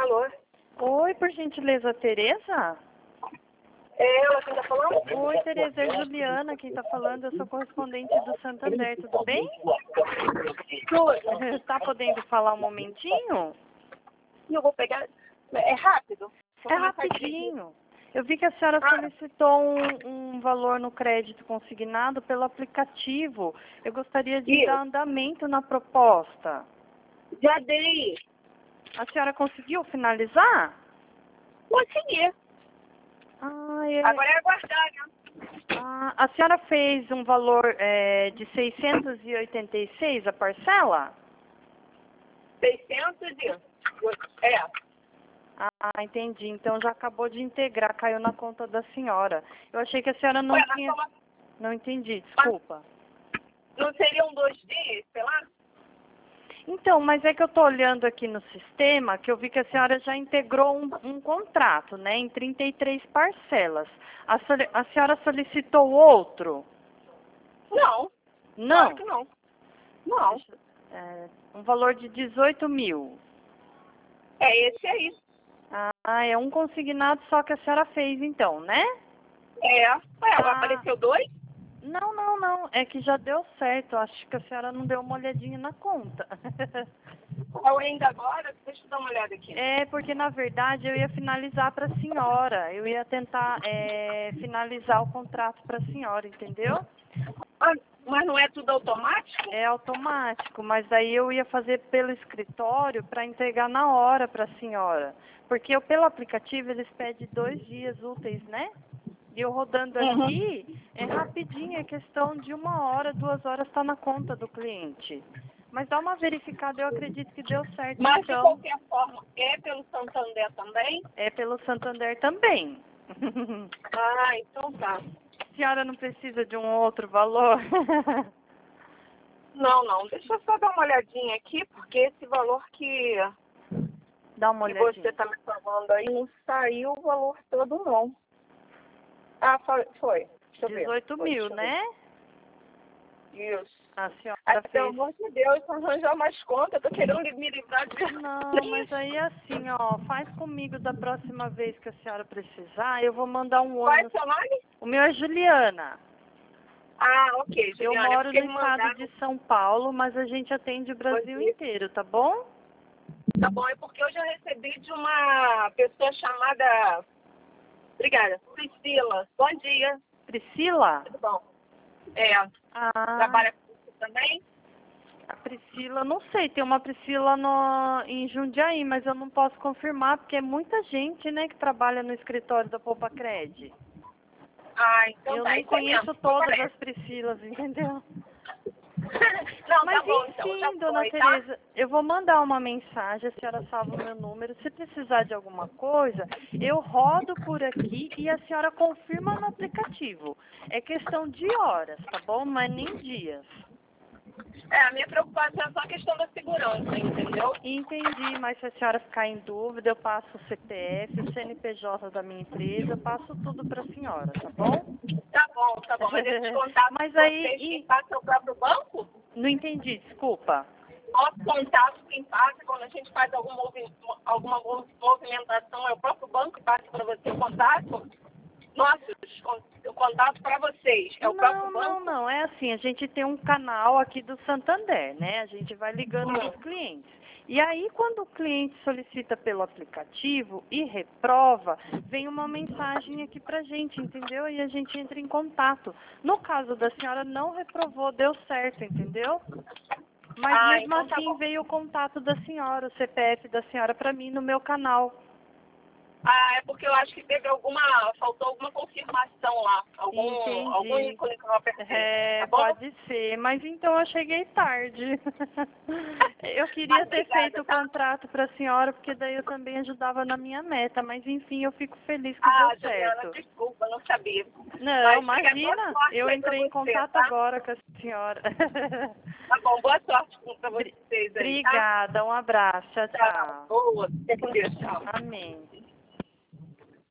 Alô? Oi, por gentileza, Tereza? É ela quem tá falando? Oi, Tereza, é Juliana quem tá falando. Eu sou correspondente do Santander, tudo bem? Tudo. Está podendo falar um momentinho? Eu vou pegar... É rápido? Vou É começar a dirigir. rapidinho. Eu vi que a senhora solicitou um valor no crédito consignado pelo aplicativo. Eu gostaria de Isso. dar andamento na proposta. Já dei. A senhora conseguiu finalizar? Consegui. Agora é aguardar, né? A senhora fez um valor de 686 a parcela? 600 e... É. Ah, entendi. Então já acabou de integrar, caiu na conta da senhora. Eu achei que a senhora não Ué, tinha... mas Não entendi, desculpa. não seriam 2 dias, sei lá? Então, mas é que eu estou olhando aqui no sistema, que eu vi que a senhora já integrou um contrato, né, em 33 parcelas. A senhora solicitou outro? Não. Não. Claro que não. Não. Um valor de 18 mil. É esse aí. Ah, é um consignado só que a senhora fez então, né? É. Ué, apareceu 2? Não. É que já deu certo. Acho que a senhora não deu uma olhadinha na conta. Eu ainda agora? Deixa eu dar uma olhada aqui. É, porque na verdade eu ia finalizar para a senhora. Eu ia tentar finalizar o contrato para a senhora, entendeu? Mas não é tudo automático? É automático, mas daí eu ia fazer pelo escritório para entregar na hora para a senhora. Porque pelo aplicativo eles pedem 2 dias úteis, né? E eu rodando aqui, é rapidinho, é questão de 1 hora, 2 horas está na conta do cliente. Mas dá uma verificada, eu acredito que deu certo Mas então. de qualquer forma, é pelo Santander também? É pelo Santander também. Ah, então tá. A senhora não precisa de um outro valor? Não. Deixa eu só dar uma olhadinha aqui, porque esse valor que Dá uma você olhadinha. tá me falando aí, não saiu o valor todo, não. Ah, foi. Deixa eu ver. 18 mil, né? Isso. A senhora Pelo fez. amor de Deus, arranjar mais conta. Eu tô querendo me livrar de... Não, mas aí assim, ó, faz comigo da próxima vez que a senhora precisar, eu vou mandar um Qual é ônibus. o seu nome? O meu é Juliana. Ah, ok, Eu Juliana. moro Porque no me estado mandaram... de São Paulo, mas a gente atende o Brasil inteiro, tá bom? Tá bom, é porque eu já recebi de uma pessoa chamada... Obrigada. Priscila. Bom dia. Priscila? Tudo bom? É. Ah, Trabalha com você também? a Priscila, não sei, tem uma Priscila em Jundiaí, mas eu não posso confirmar, porque é muita gente, né, que trabalha no escritório da Poupa Cred. Ah, então Eu tá. não Isso aí conheço mesmo. todas as Priscilas, entendeu? Não, Mas tá bom, então. Já enfim, dona foi, tá? Tereza, eu vou mandar uma mensagem, a senhora salva o meu número. Se precisar de alguma coisa, eu rodo por aqui e a senhora confirma no aplicativo. É questão de horas, tá bom? Não é nem dias. É, a minha preocupação é só a questão da segurança, entendeu? Entendi, mas se a senhora ficar em dúvida, eu passo o CPF, o CNPJ da minha empresa, eu passo tudo para a senhora, tá bom? Tá bom. Mas esses contatos Mas de aí, vocês, quem passa é o próprio banco? não entendi, desculpa. Nosso contato, quem passa, quando a gente faz alguma movimentação, é o próprio banco que passa para você o contato? O contato para vocês é o próprio banco? Não. É assim, a gente tem um canal aqui do Santander, né? A gente vai ligando para os clientes. E aí, quando o cliente solicita pelo aplicativo e reprova, vem uma mensagem aqui pra gente, entendeu? E a gente entra em contato. No caso da senhora, não reprovou, deu certo, entendeu? Mas mesmo Então tá assim, bom. veio o contato da senhora, o CPF da senhora para mim no meu canal. Ah, é porque eu acho que faltou alguma confirmação lá. Algum Entendi. ícone que eu apertei. Tá bom? Pode ser, mas então eu cheguei tarde. Eu queria ter Obrigada, feito o tá? contrato para a senhora, porque daí eu também ajudava na minha meta, mas enfim, eu fico feliz que deu Juliana, certo. desculpa, não sabia. Não, Mas fica boa imagina, sorte eu aí pra entrei em você, contato tá? agora com a senhora. Tá bom, boa sorte pra vocês aí, tá? Obrigada, um abraço, tchau, Tchau. tchau. Boa, fica com Deus, tchau. Amém.